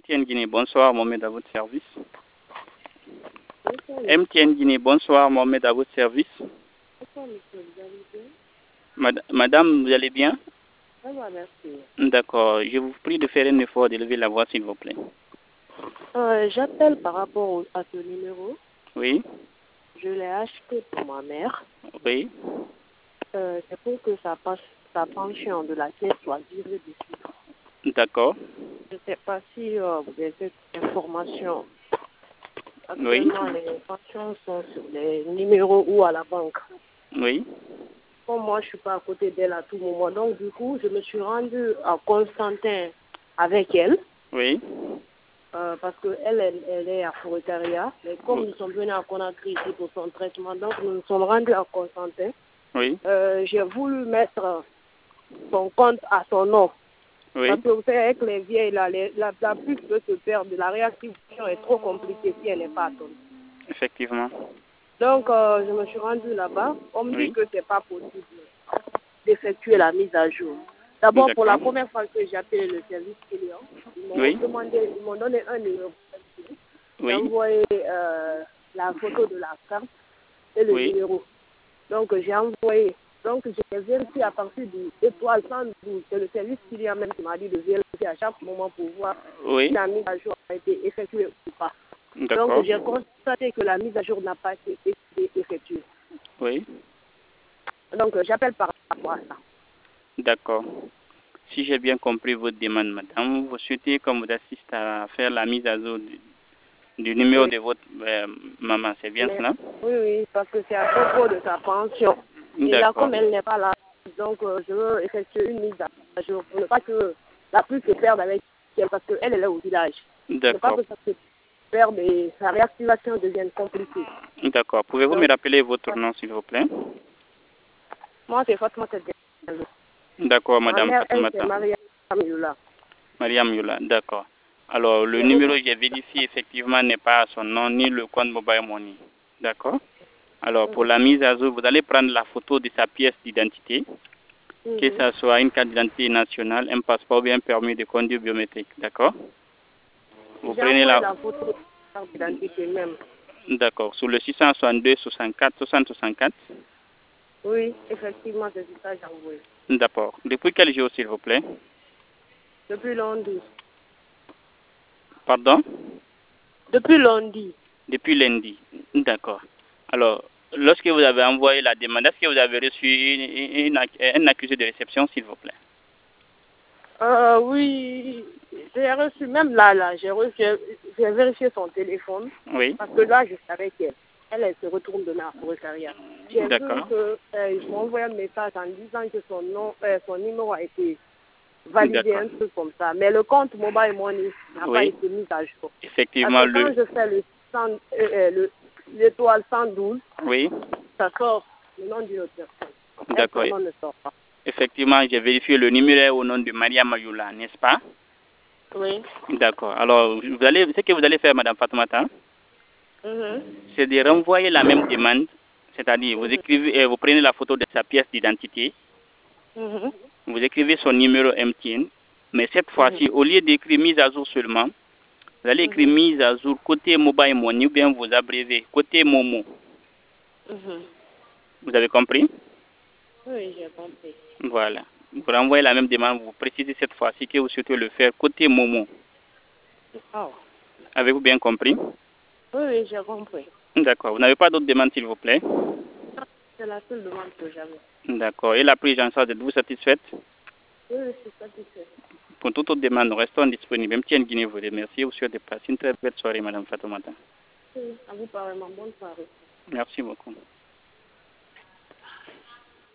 MTN Guinée, bonsoir, Mohamed à votre service. Bonsoir, MTN Guinée, bonsoir, Mohamed à votre service. monsieur, vous allez bien? Madame, vous allez bien? Ça va, merci. D'accord, je vous prie de faire un effort d'élever la voix, s'il vous plaît. J'appelle par rapport à ce numéro. Oui, Je l'ai acheté pour ma mère. oui, C'est pour que sa pension de la caisse soit virée dessus. d'accord, Je ne sais pas si vous avez cette information. oui, Actuellement, les pensions sont sur les numéros ou à la banque. oui, Comme moi, je ne suis pas à côté d'elle à tout moment. Donc, du coup, je me suis rendue à Constantin avec elle. oui, Parce qu'elle elle est à Forêtaria. Mais comme nous sommes venus à Conakry ici pour son traitement, donc nous nous sommes rendus à Constantin. oui, J'ai voulu mettre son compte à son nom. oui, Parce que vous savez, avec les vieilles, là, la puce peut se perdre. La réactivation est trop compliquée si elle n'est pas à ton nom. effectivement, Donc, je me suis rendue là-bas. On me dit oui, que ce n'est pas possible d'effectuer la mise à jour. D'abord, pour la d'accord, première fois que j'ai appelé le service client, ils m'ont oui, donné un numéro. J'ai oui, envoyé la photo de la carte et le oui, numéro. Donc, j'ai envoyé. Donc, j'ai vérifié à partir du étoile 112. C'est le service client même qui m'a dit de vérifier à chaque moment pour voir si oui, la mise à jour a été effectuée ou pas. Donc, d'accord, j'ai constaté que la mise à jour n'a pas été effectuée. oui, Donc, j'appelle par rapport à ça. d'accord. Si j'ai bien compris votre demande, madame, vous souhaitez qu'on vous assiste à faire la mise à jour du numéro Oui, de votre maman, c'est bien mais, cela? oui, parce que c'est à propos de sa pension. Et là, D'accord, comme elle n'est pas là, donc je veux effectuer une mise à jour pour ne pas que la pluie se perde avec elle, parce qu'elle elle est au village. Ne pas d'accord, que ça se perde et sa réactivation devienne compliquée. d'accord. Pouvez-vous me Donc, rappeler votre nom, s'il vous plaît? moi, c'est Fatma Diallo. D'accord, Ma madame mère, elle, c'est Fatoumata. Maria Amioula. Mariam Yola, d'accord. Alors, le J'ai numéro reçu. que j'ai vérifié, effectivement, n'est pas à son nom, ni le compte mobile money. D'accord? Alors, pour la mise à jour, vous allez prendre la photo de sa pièce d'identité, que ce soit une carte d'identité nationale, un passeport ou bien un permis de conduire biométrique. D'accord? Vous J'ai prenez envoyé la... la photo de la carte d'identité même. D'accord. Sur le 662 64 60 64. Oui, effectivement, c'est ça que j'ai envoyé. D'accord. Depuis quel jour, s'il vous plaît? Depuis lundi. Pardon? Depuis lundi. Depuis lundi. D'accord. Alors, lorsque vous avez envoyé la demande, est-ce que vous avez reçu un accusé de réception, s'il vous plaît? Oui, j'ai reçu, même là, j'ai vérifié son téléphone, Oui. parce que là, je savais qu'elle, elle se retourne demain à Forêtaria. J'ai vu D'accord. qu'ils m'ont envoyé un message en disant que son numéro a été validé, D'accord. un truc comme ça. Mais le compte Mobile Money n'a pas Oui. été mis à jour. Parce Effectivement, que quand je fais l'étoile 112, Oui. ça sort le nom d'une autre personne. Elle, D'accord. son nom ne sort pas. Effectivement, j'ai vérifié le numéro est au nom de Maria Mayoula, n'est-ce pas? Oui. D'accord. Alors, ce que vous allez faire, Madame Fatoumata, Mhm. c'est de renvoyer la même demande, c'est-à-dire vous Mhm. écrivez, vous prenez la photo de sa pièce d'identité, Mhm. vous écrivez son numéro MTN, mais cette Mhm. fois-ci, au lieu d'écrire mise à jour seulement, vous allez écrire Mhm. mise à jour côté mobile money ou bien vous abrévez côté Momo. Mhm. Vous avez compris? Oui, j'ai compris. Voilà. Vous renvoyez la même demande, vous précisez cette fois-ci que vous souhaitez le faire côté Momo. Oh. Avez-vous bien compris? Oui, j'ai compris. D'accord. Vous n'avez pas d'autres demandes, s'il vous plaît? C'est la seule demande que j'avais. D'accord. Et la prise en charge, êtes-vous satisfaite? Oui, je suis satisfaite. Pour toute autre demande, nous restons disponibles. MTN Guinée vous remercie. Vous souhaite de passer une très belle soirée, Madame Fatoumata. Oui, à vous pareillement. Bonne soirée. Merci beaucoup.